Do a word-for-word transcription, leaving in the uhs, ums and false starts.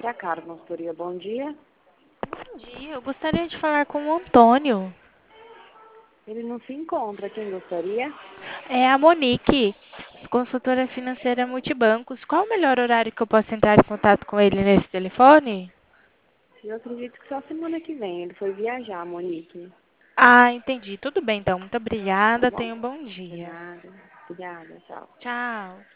Pra cá, consultoria, bom dia. Bom dia, eu gostaria de falar com o Antônio. Ele não se encontra, quem gostaria? É a Monique, consultora financeira multibancos. Qual o melhor horário que eu posso entrar em contato com ele nesse telefone? Eu acredito que só semana que vem. Ele foi viajar, Monique. Ah, entendi. Tudo bem, então. Muito Tá obrigada. bom? Tenha um bom De dia. nada. Obrigada, tchau. Tchau.